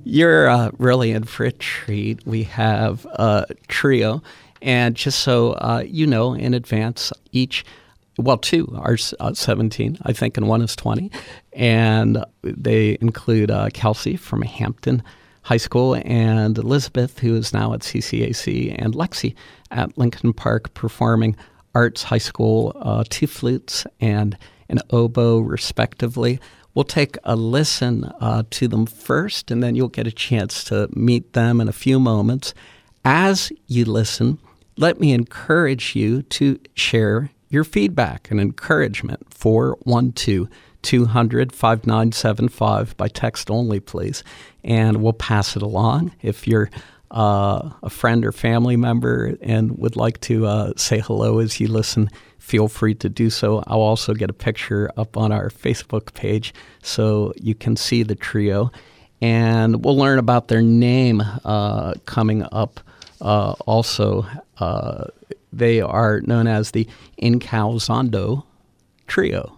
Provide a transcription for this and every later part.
You're really in for a treat. We have a trio, and just so you know in advance, two are 17, I think, and one is 20. And they include Kelsey from Hampton High School and Elizabeth, who is now at CCAC, and Lexi at Lincoln Park Performing Arts High School, 2 flutes and an oboe, respectively. We'll take a listen to them first, and then you'll get a chance to meet them in a few moments. As you listen, let me encourage you to share your feedback and encouragement. 412-200-5975 by text only, please, and we'll pass it along. If you're a friend or family member and would like to say hello as you listen, feel free to do so. I'll also get a picture up on our Facebook page so you can see the trio. And we'll learn about their name coming up also. They are known as the Incausando Trio.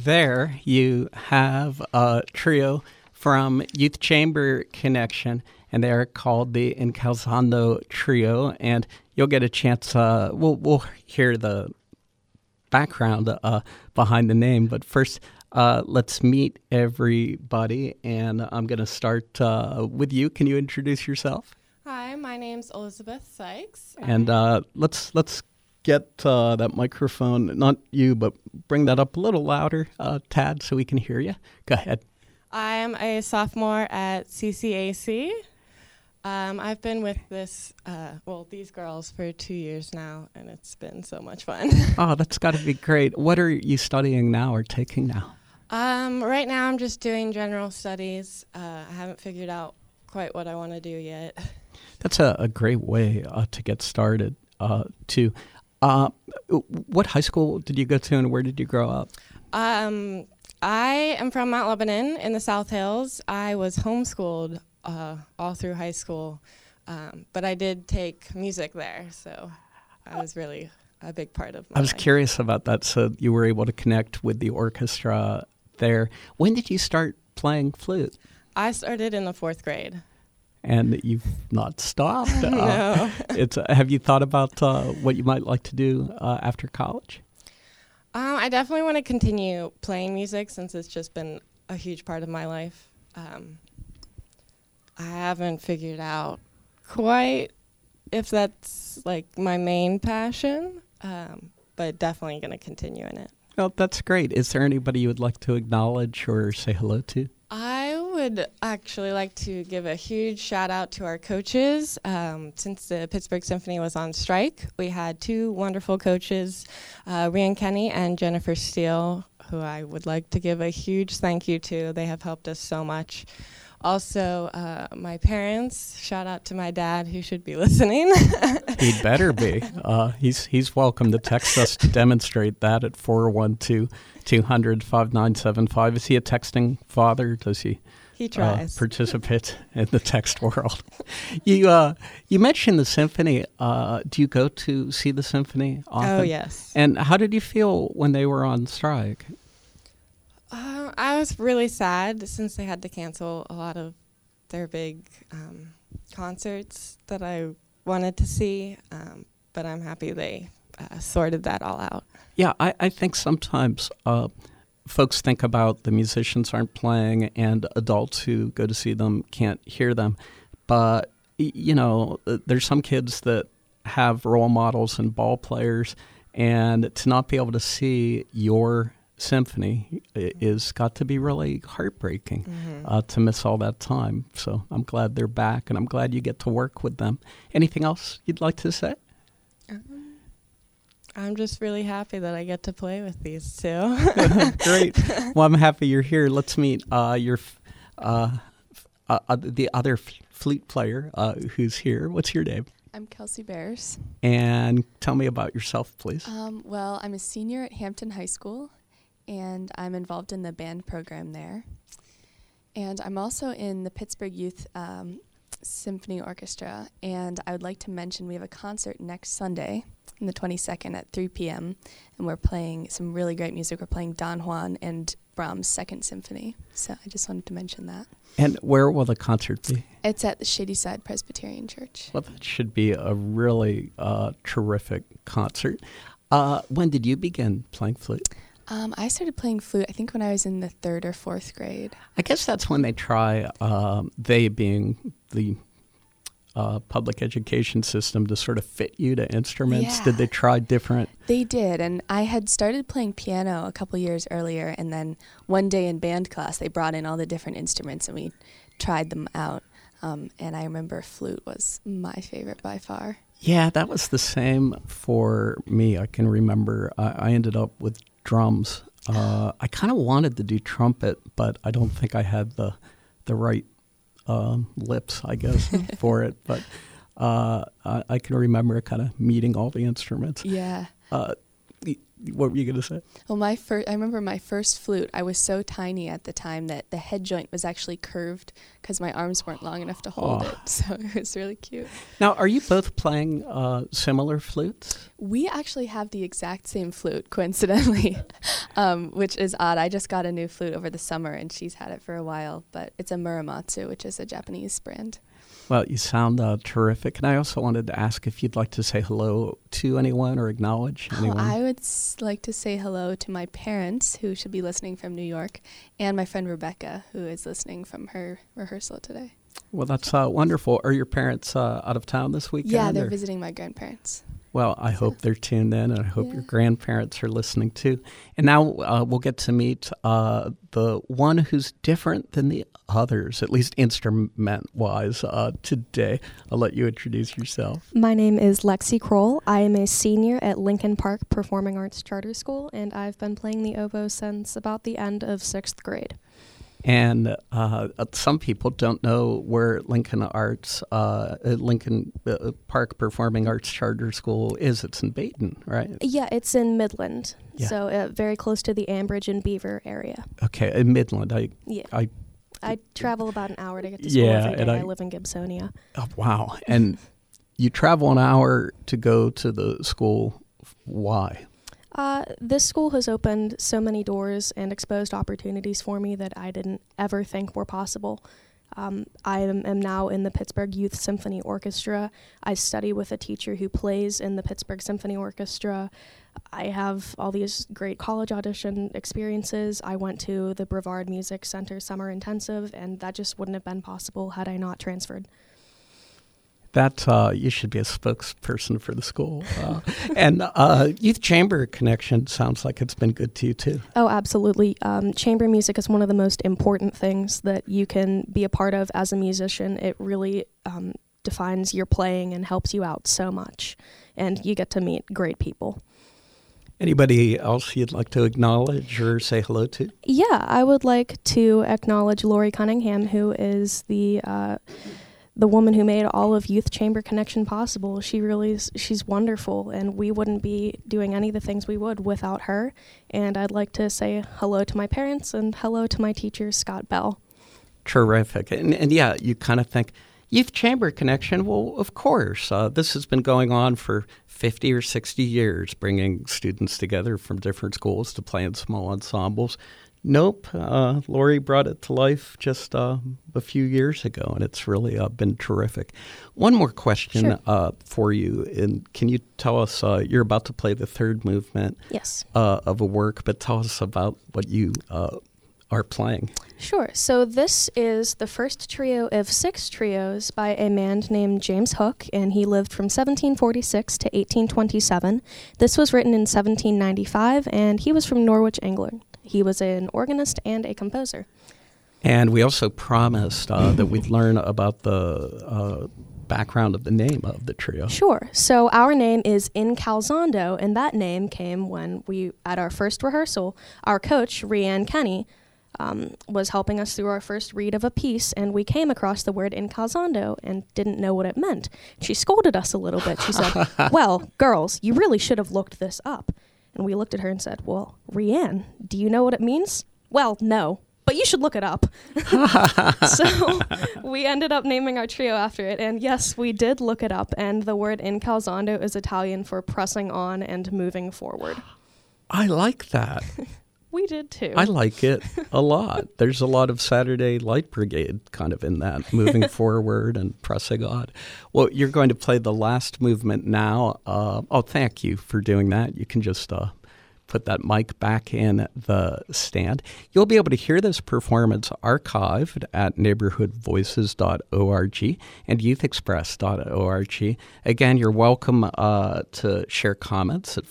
there you have a trio from Youth Chamber Connection, and they're called the Encalzando Trio. And you'll get a chance. We'll hear the background behind the name, but first, let's meet everybody. And I'm going to start with you. Can you introduce yourself? Hi, my name's Elizabeth Sykes. And let's get that microphone, not you, but bring that up a little louder, Tad, so we can hear you. Go ahead. I am a sophomore at CCAC. I've been with these girls for 2 years now, and it's been so much fun. Oh, that's got to be great. What are you studying now or taking now? Right now I'm just doing general studies. I haven't figured out quite what I want to do yet. That's a great way to get started, too. What high school did you go to, and where did you grow up? I am from Mount Lebanon in the South Hills. I was homeschooled all through high school, but I did take music there, so I was really a big part of my I was life. curious about that, so you were able to connect with the orchestra there. When did you start playing flute? I started in the 4th grade. And you've not stopped. No. Have you thought about what you might like to do after college? I definitely want to continue playing music since it's just been a huge part of my life. I haven't figured out quite if that's like my main passion, but definitely going to continue in it. Well, that's great. Is there anybody you would like to acknowledge or say hello to? I would actually like to give a huge shout out to our coaches. Since the Pittsburgh Symphony was on strike, we had 2 wonderful coaches, Rhian Kenny and Jennifer Steele, who I would like to give a huge thank you to. They have helped us so much. Also, my parents, shout out to my dad, who should be listening. He'd better be. He's welcome to text us to demonstrate that at 412-200-5975. Is he a texting father? Does he? He tries. Participate in the text world. You mentioned the symphony. Do you go to see the symphony often? Oh, yes. And how did you feel when they were on strike? I was really sad since they had to cancel a lot of their big concerts that I wanted to see, but I'm happy they sorted that all out. Yeah, I think sometimes folks think about the musicians aren't playing and adults who go to see them can't hear them. But, there's some kids that have role models and ball players, and to not be able to see your symphony is got to be really heartbreaking to miss all that time. So I'm glad they're back, and I'm glad you get to work with them. Anything else you'd like to say? I'm just really happy that I get to play with these 2. Great. Well, I'm happy you're here. Let's meet the other flute player who's here. What's your name? I'm Kelsey Bears. And tell me about yourself, please. Well, I'm a senior at Hampton High School, and I'm involved in the band program there. And I'm also in the Pittsburgh Youth Symphony Orchestra, and I would like to mention we have a concert next Sunday, on the 22nd at 3 p.m., and we're playing some really great music. We're playing Don Juan and Brahms' Second Symphony, so I just wanted to mention that. And where will the concert be? It's at the Shadyside Presbyterian Church. Well, that should be a really terrific concert. When did you begin playing flute? I started playing flute, I think, when I was in the 3rd or 4th grade. I guess that's when they try, they being the public education system, to sort of fit you to instruments. Yeah. Did they try different? They did, and I had started playing piano a couple years earlier, and then one day in band class, they brought in all the different instruments, and we tried them out. And I remember flute was my favorite by far. Yeah, that was the same for me. I can remember I ended up with drums. I kind of wanted to do trumpet, but I don't think I had the right lips, I guess, for it. But I can remember kind of meeting all the instruments. Yeah. What were you going to say? Well, I remember my first flute. I was so tiny at the time that the head joint was actually curved because my arms weren't long enough to hold it. So it was really cute. Now, are you both playing similar flutes? We actually have the exact same flute, coincidentally. which is odd. I just got a new flute over the summer, and she's had it for a while, but it's a Muramatsu, which is a Japanese brand. Well, you sound terrific. And I also wanted to ask if you'd like to say hello to anyone or acknowledge anyone. I would like to say hello to my parents, who should be listening from New York, and my friend Rebecca, who is listening from her rehearsal today. Well, that's wonderful. Are your parents out of town this weekend? Yeah, they're visiting my grandparents. Well, I hope they're tuned in, and I hope your grandparents are listening too. And now we'll get to meet the one who's different than the others, at least instrument-wise, today. I'll let you introduce yourself. My name is Lexi Kroll. I am a senior at Lincoln Park Performing Arts Charter School, and I've been playing the oboe since about the end of 6th grade. And some people don't know where Lincoln Park Performing Arts Charter School is. It's in Baton, right? Yeah, it's in Midland, so very close to the Ambridge and Beaver area. Okay, in Midland. I travel about an hour to get to school every day. I live in Gibsonia. Oh, wow. And you travel an hour to go to the school. Why? This school has opened so many doors and exposed opportunities for me that I didn't ever think were possible. I am now in the Pittsburgh Youth Symphony Orchestra. I study with a teacher who plays in the Pittsburgh Symphony Orchestra. I have all these great college audition experiences. I went to the Brevard Music Center Summer Intensive, and that just wouldn't have been possible had I not transferred. That you should be a spokesperson for the school. And Youth Chamber Connection sounds like it's been good to you, too. Oh, absolutely. Chamber music is one of the most important things that you can be a part of as a musician. It really defines your playing and helps you out so much. And you get to meet great people. Anybody else you'd like to acknowledge or say hello to? Yeah, I would like to acknowledge Lori Cunningham, who is the woman who made all of Youth Chamber Connection possible. She's wonderful, and we wouldn't be doing any of the things we would without her. And I'd like to say hello to my parents and hello to my teacher, Scott Bell. Terrific. And yeah, you kind of think, Youth Chamber Connection, well, of course. This has been going on for 50 or 60 years, bringing students together from different schools to play in small ensembles. Nope. Lori brought it to life just a few years ago, and it's really been terrific. One more question for you. And can you tell us, you're about to play the third movement of a work, but tell us about what you are playing. Sure. So this is the first trio of 6 trios by a man named James Hook, and he lived from 1746 to 1827. This was written in 1795, and he was from Norwich, England. He was an organist and a composer. And we also promised that we'd learn about the background of the name of the trio. Sure. So our name is In Calzando, and that name came when at our first rehearsal, our coach, Rhianne Kenny, was helping us through our first read of a piece, and we came across the word in calzando and didn't know what it meant. She scolded us a little bit. She said, well, girls, you really should have looked this up. And we looked at her and said, well, Rhianne, do you know what it means? Well, no, but you should look it up. So we ended up naming our trio after it. And yes, we did look it up. And the word in calzando is Italian for pressing on and moving forward. I like that. We did too. I like it a lot. There's a lot of Saturday Light Brigade kind of in that, moving forward and pressing on. Well, you're going to play the last movement now. Thank you for doing that. You can just put that mic back in the stand. You'll be able to hear this performance archived at neighborhoodvoices.org and youthexpress.org. Again, you're welcome to share comments at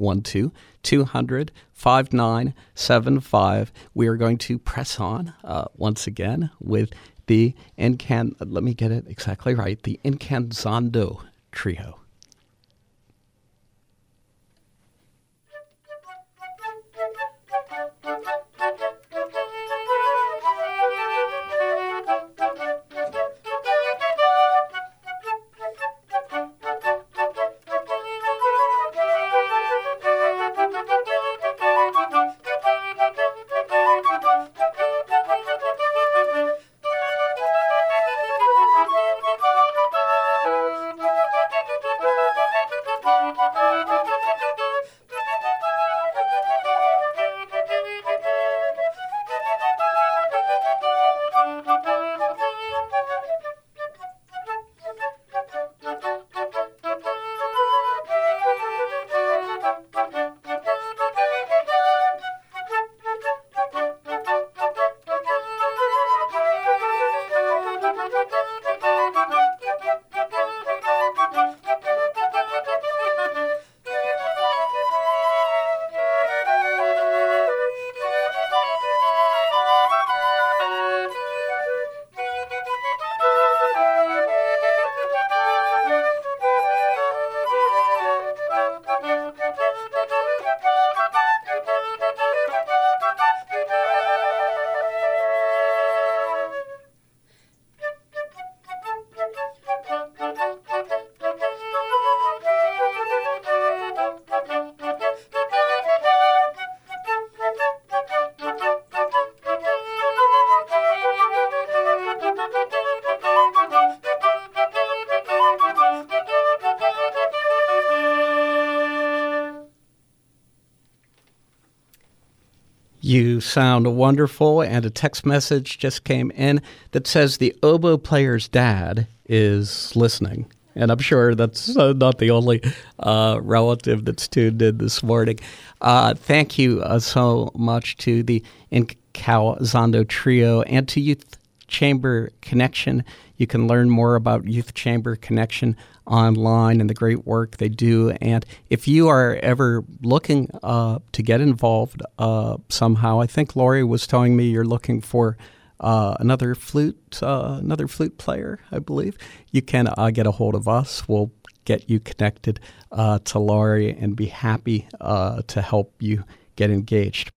412-200-5975. We are going to press on once again with the let me get it exactly right, the Incalzando Trio. You sound wonderful, and a text message just came in that says the oboe player's dad is listening. And I'm sure that's not the only relative that's tuned in this morning. Thank you so much to the Incalzando Trio and to Youth Chamber Connection. You can learn more about Youth Chamber Connection online and the great work they do. And if you are ever looking to get involved somehow, I think Lori was telling me you're looking for another flute player, I believe. You can get a hold of us. We'll get you connected to Lori and be happy to help you get engaged.